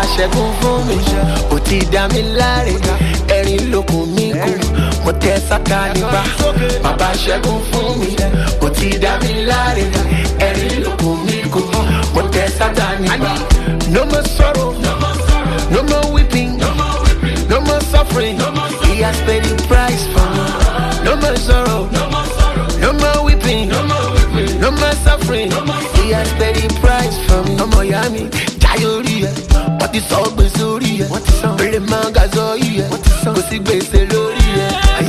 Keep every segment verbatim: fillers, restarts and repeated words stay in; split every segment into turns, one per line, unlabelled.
ṣẹ́gun fún mi, ó ti dá mi láre, ẹ̀rín lókun mi kù, mo tẹ Sátánì bá. Bàbá ṣẹ́gun fún mi, ó ti dá mi láre, ẹ̀rín lókun mi kù, mo tẹ Sátánì bá. No more sorrow, no more weeping, no more suffering, he has paid the price for me. No more sorrow, no more weeping, no more suffering, he has paid the price for me. No more yummy, Jayoriya, what is all Bezoriya, Really manga Zoya, go see Bezeloriya,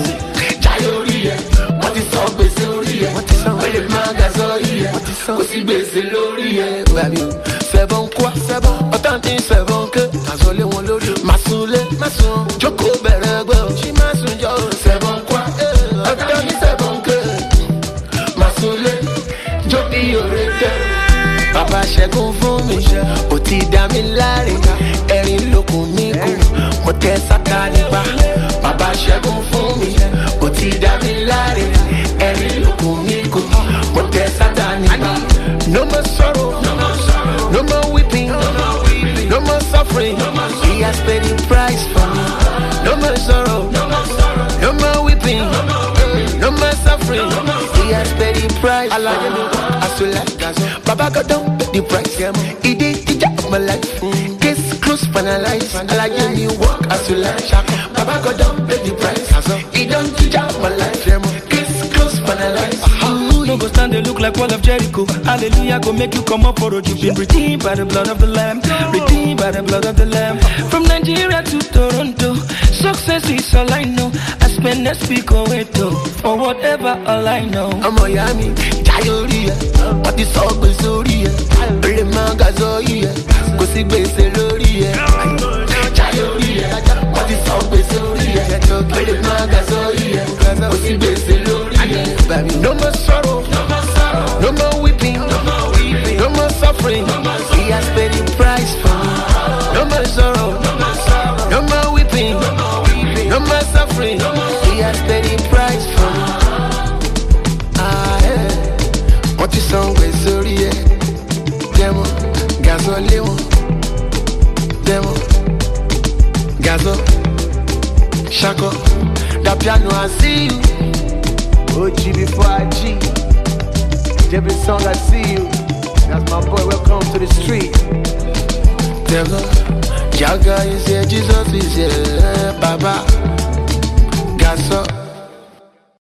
Jayoriya, what is all Bezoriya, Really manga Zoya, go see Bezeloriya. Seven quoi, seven, autant de seven que, Azole one lori, Masule, Masun, Joko Berego, Chimasun Jo, seven quoi, autant de seven que, Masule, Joki Orete. Bàbá ṣẹ́gun fún mi, ó ti dá mi láre, ẹ̀rín lókun mi kù, mo tẹ Sátánì bá. Bàbá ṣẹ́gun fún mi, ó ti dá mi láre, ẹ̀rín lókun mi kù, mo tẹ Sátánì bá. No more sorrow, no more weeping, no more suffering, he has paid the price for me. No more sorrow, no more weeping, no more suffering, he has paid the price for me. As you like, Baba got down the price. He did the job of my life. Case close, finalized. I like when you walk as you like. Baba got down the price. He done the job of my life. Case close, finalized.
No go stand they look like wall of Jericho. Hallelujah, go make you come up for road. You've been redeemed by the blood of the Lamb. Redeemed by the blood of the Lamb. From Nigeria to Toronto, success is all I know. I spend next speak away to for whatever all I know.
I'm Miami, Jayoriya, what is all Bezoriya, Really manga Zoya, go see Bezeloriya, Jayoriya, what is all Bezoriya, Really manga Zoya, go see Bezeloriya. No more sorrow, no more weeping, no more suffering, he has paid the price for me. No more sorrow, no more weeping, no more suffering, he has paid the price for me. Ah, yeah. What is on Bezoriya, demo, Gazoleo, demo, Gazo, Shako, the piano I see you. O G before I G, every song I see you. That's my boy, welcome to the street. Devil, Jaga is here, Jesus is here.